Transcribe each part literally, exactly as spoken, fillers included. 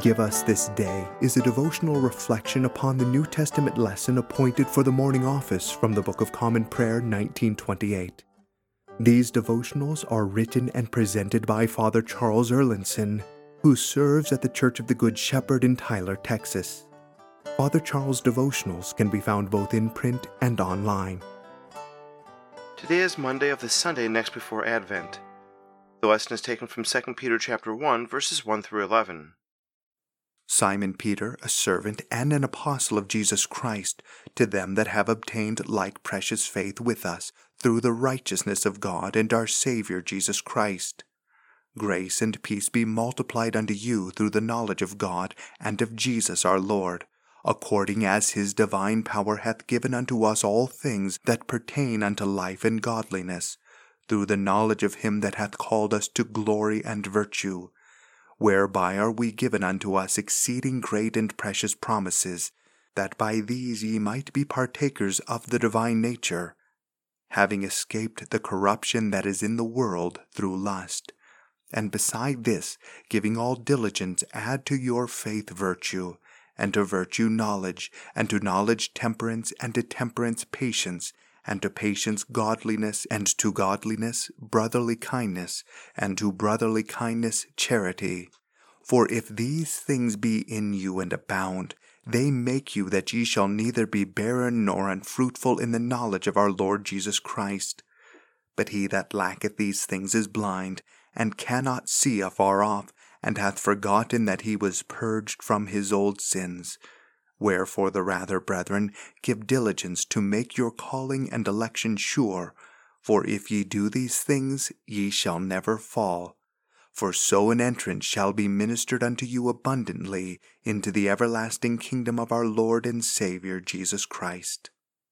Give Us This Day is a devotional reflection upon the New Testament lesson appointed for the morning office from the Book of Common Prayer nineteen twenty-eight. These devotionals are written and presented by Father Charles Erlinson, who serves at the Church of the Good Shepherd in Tyler, Texas. Father Charles' devotionals can be found both in print and online. Today is Monday of the Sunday next before Advent. The lesson is taken from Second Peter chapter one, verses one through eleven. Simon Peter, a servant and an apostle of Jesus Christ, to them that have obtained like precious faith with us through the righteousness of God and our Savior Jesus Christ. Grace and peace be multiplied unto you through the knowledge of God and of Jesus our Lord, according as his divine power hath given unto us all things that pertain unto life and godliness, through the knowledge of him that hath called us to glory and virtue, whereby are we given unto us exceeding great and precious promises, that by these ye might be partakers of the divine nature, having escaped the corruption that is in the world through lust. And beside this, giving all diligence, add to your faith virtue, and to virtue knowledge, and to knowledge temperance, and to temperance patience, and to patience godliness, and to godliness brotherly kindness, and to brotherly kindness charity. For if these things be in you and abound, they make you that ye shall neither be barren nor unfruitful in the knowledge of our Lord Jesus Christ. But he that lacketh these things is blind, and cannot see afar off, and hath forgotten that he was purged from his old sins. Wherefore the rather, brethren, give diligence to make your calling and election sure, for if ye do these things, ye shall never fall. For so an entrance shall be ministered unto you abundantly into the everlasting kingdom of our Lord and Savior Jesus Christ.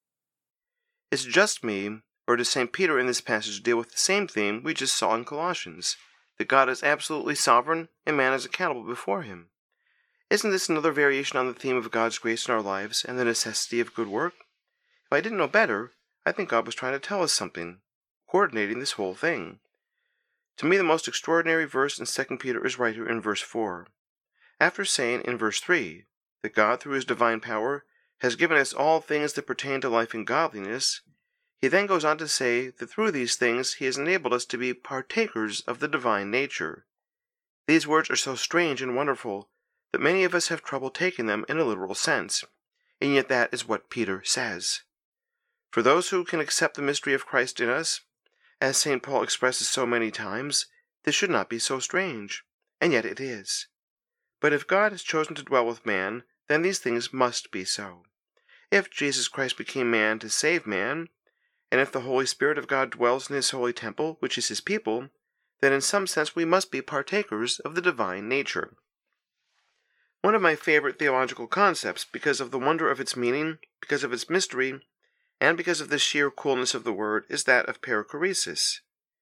Is it just me, or does Saint Peter in this passage deal with the same theme we just saw in Colossians, that God is absolutely sovereign and man is accountable before him? Isn't this another variation on the theme of God's grace in our lives and the necessity of good work? If I didn't know better, I think God was trying to tell us something, coordinating this whole thing. To me, the most extraordinary verse in Second Peter is right here in verse four. After saying in verse three that God, through his divine power, has given us all things that pertain to life and godliness, he then goes on to say that through these things he has enabled us to be partakers of the divine nature. These words are so strange and wonderful that many of us have trouble taking them in a literal sense, and yet that is what Peter says. For those who can accept the mystery of Christ in us, as Saint Paul expresses so many times, this should not be so strange, and yet it is. But if God has chosen to dwell with man, then these things must be so. If Jesus Christ became man to save man, and if the Holy Spirit of God dwells in his holy temple, which is his people, then in some sense we must be partakers of the divine nature. One of my favorite theological concepts, because of the wonder of its meaning, because of its mystery, and because of the sheer coolness of the word, is that of perichoresis.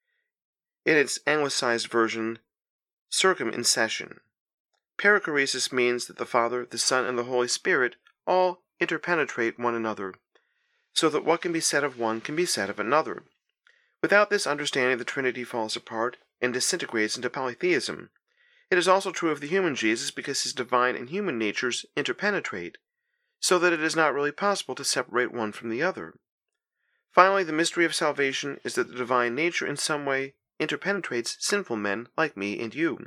In its anglicized version, circumincession. Perichoresis means that the Father, the Son, and the Holy Spirit all interpenetrate one another, so that what can be said of one can be said of another. Without this understanding, the Trinity falls apart and disintegrates into polytheism. It is also true of the human Jesus because his divine and human natures interpenetrate, so that it is not really possible to separate one from the other. Finally, the mystery of salvation is that the divine nature in some way interpenetrates sinful men like me and you.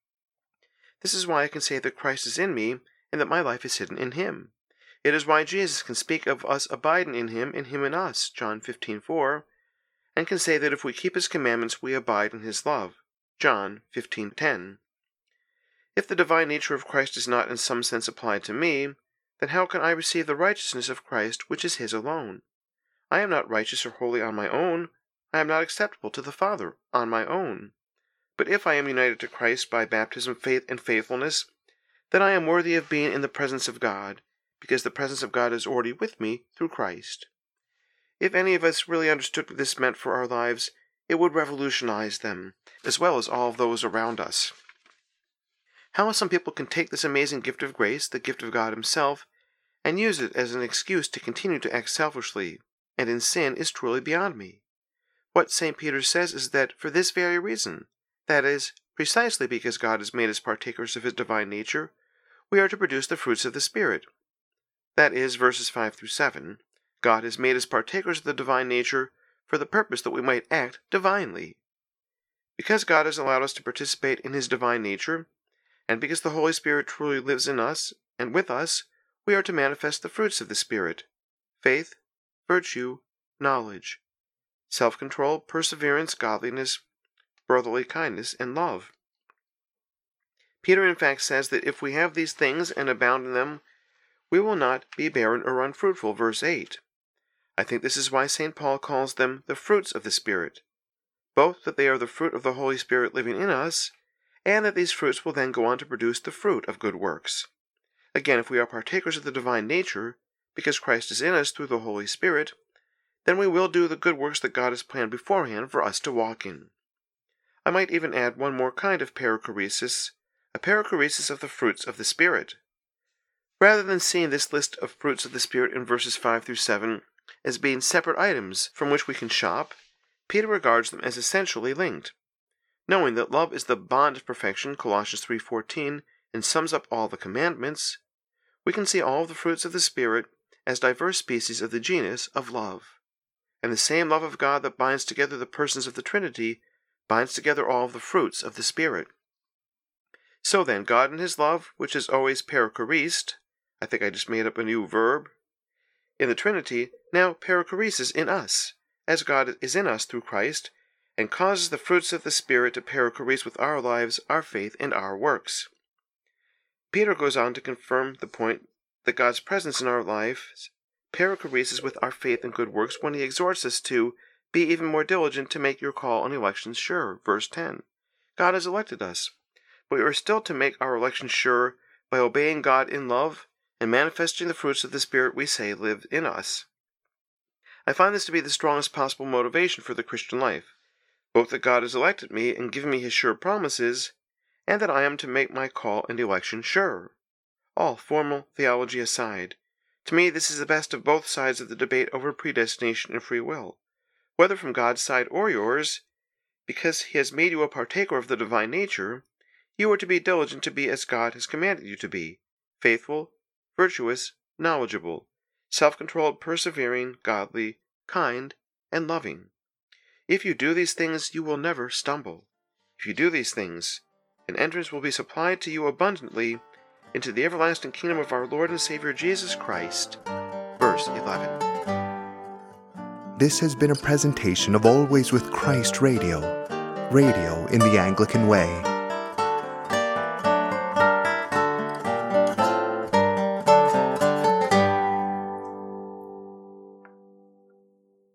This is why I can say that Christ is in me and that my life is hidden in him. It is why Jesus can speak of us abiding in him and him in us, John fifteen four, and can say that if we keep his commandments we abide in his love, John fifteen ten. If the divine nature of Christ is not in some sense applied to me, then how can I receive the righteousness of Christ which is his alone? I am not righteous or holy on my own. I am not acceptable to the Father on my own. But if I am united to Christ by baptism, faith, and faithfulness, then I am worthy of being in the presence of God, because the presence of God is already with me through Christ. If any of us really understood what this meant for our lives, it would revolutionize them, as well as all of those around us. How some people can take this amazing gift of grace, the gift of God himself, and use it as an excuse to continue to act selfishly and in sin is truly beyond me. What Saint Peter says is that for this very reason, that is, precisely because God has made us partakers of his divine nature, we are to produce the fruits of the Spirit. That is, verses five through seven. God has made us partakers of the divine nature for the purpose that we might act divinely. Because God has allowed us to participate in His divine nature, and because the Holy Spirit truly lives in us and with us, we are to manifest the fruits of the Spirit: faith, virtue, knowledge, self-control, perseverance, godliness, brotherly kindness, and love. Peter in fact says that if we have these things and abound in them, we will not be barren or unfruitful, verse eight. I think this is why Saint Paul calls them the fruits of the Spirit, both that they are the fruit of the Holy Spirit living in us, and that these fruits will then go on to produce the fruit of good works. Again, if we are partakers of the divine nature, because Christ is in us through the Holy Spirit, then we will do the good works that God has planned beforehand for us to walk in. I might even add one more kind of perichoresis, a perichoresis of the fruits of the Spirit. Rather than seeing this list of fruits of the Spirit in verses five through seven as being separate items from which we can shop, Peter regards them as essentially linked. Knowing that love is the bond of perfection, Colossians three fourteen, and sums up all the commandments, we can see all of the fruits of the Spirit as diverse species of the genus of love. And the same love of God that binds together the persons of the Trinity binds together all of the fruits of the Spirit. So then, God in His love, which is always perichoresed, I think I just made up a new verb, in the Trinity, now perichoresis in us, as God is in us through Christ, and causes the fruits of the Spirit to perichorese with our lives, our faith, and our works. Peter goes on to confirm the point that God's presence in our lives perichoreses with our faith and good works when He exhorts us to be even more diligent to make your call on elections sure, verse ten. God has elected us, but we are still to make our election sure by obeying God in love and manifesting the fruits of the Spirit we say live in us. I find this to be the strongest possible motivation for the Christian life, both that God has elected me and given me His sure promises, and that I am to make my call and election sure. All formal theology aside, to me this is the best of both sides of the debate over predestination and free will, whether from God's side or yours. Because He has made you a partaker of the divine nature, you are to be diligent to be as God has commanded you to be, faithful, virtuous, knowledgeable, self-controlled, persevering, godly, kind, and loving. If you do these things, you will never stumble. If you do these things, an entrance will be supplied to you abundantly into the everlasting kingdom of our Lord and Savior Jesus Christ. Verse eleven. This has been a presentation of Always with Christ Radio, radio in the Anglican way.